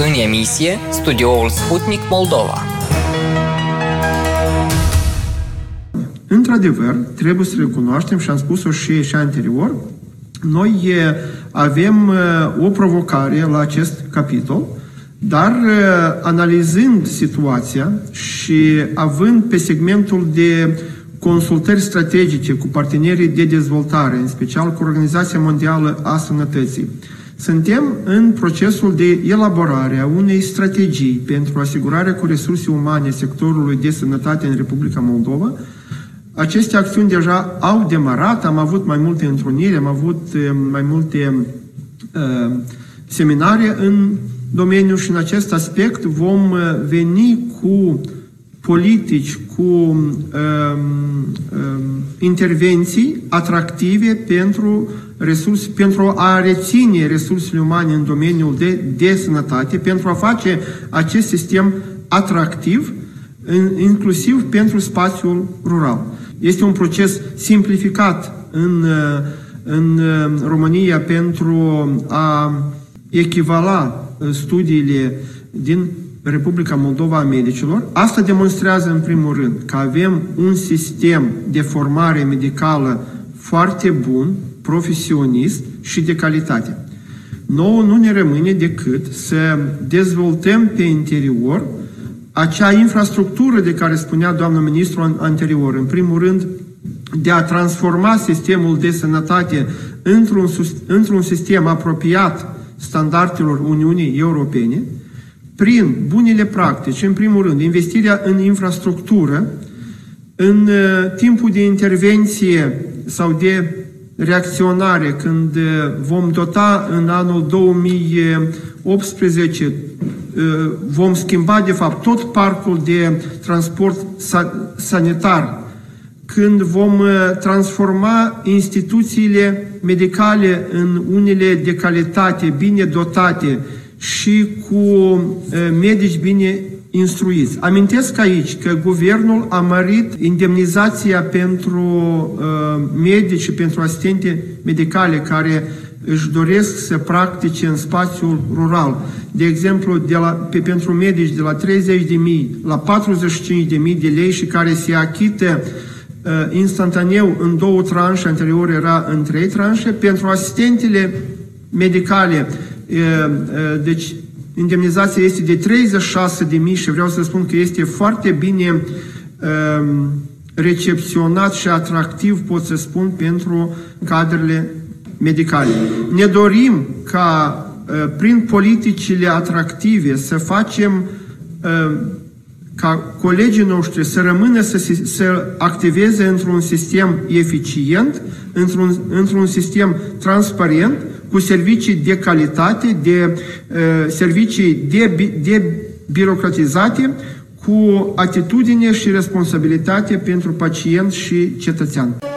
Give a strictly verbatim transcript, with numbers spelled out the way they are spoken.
În emisie, studioul Sputnik Moldova. Într-adevăr, trebuie să recunoaștem, și am spus-o și, și anterior, noi avem o provocare la acest capitol, dar analizând situația și având pe segmentul de consultări strategice cu partenerii de dezvoltare, în special cu Organizația Mondială a Sănătății, suntem în procesul de elaborare a unei strategii pentru asigurarea cu resurse umane sectorului de sănătate în Republica Moldova. Aceste acțiuni deja au demarat, am avut mai multe întruniri, am avut mai multe uh, seminare în domeniu și în acest aspect vom veni cu politici, cu um, um, intervenții atractive pentru, resurse, pentru a reține resursele umane în domeniul de, de sănătate, pentru a face acest sistem atractiv, inclusiv pentru spațiul rural. Este un proces simplificat în, în România pentru a echivala studiile din Republica Moldova a medicilor. Asta demonstrează în primul rând că avem un sistem de formare medicală foarte bun, profesionist și de calitate. Nouă nu ne rămâne decât să dezvoltăm pe interior acea infrastructură de care spunea doamna ministru anterior. În primul rând, de a transforma sistemul de sănătate într-un, într-un sistem apropiat standardelor Uniunii Europene, prin bunele practici, în primul rând, investirea în infrastructură, în uh, timpul de intervenție sau de reacționare, când uh, vom dota în anul două mii optsprezece, uh, vom schimba, de fapt, tot parcul de transport sa sanitar, când vom uh, transforma instituțiile medicale în unele de calitate, bine dotate, și cu uh, medici bine instruiți. Amintesc aici că guvernul a mărit indemnizația pentru uh, medici și pentru asistente medicale care își doresc să practice în spațiul rural. De exemplu, de la, pe, pentru medici de la treizeci de mii la patruzeci și cinci de mii de lei și care se achită uh, instantaneu în două tranșe, anterior era în trei tranșe. Pentru asistentele medicale, deci indemnizația este de treizeci și șase de mii și vreau să spun că este foarte bine um, recepționat și atractiv, pot să spun, pentru cadrele medicale. Ne dorim ca uh, prin politicile atractive să facem uh, ca colegii noștri să rămână să, să activeze într-un sistem eficient, într-un, într-un sistem transparent, cu servicii de calitate, de uh, servicii de, de birocratizate, cu atitudine și responsabilitate pentru pacient și cetățean.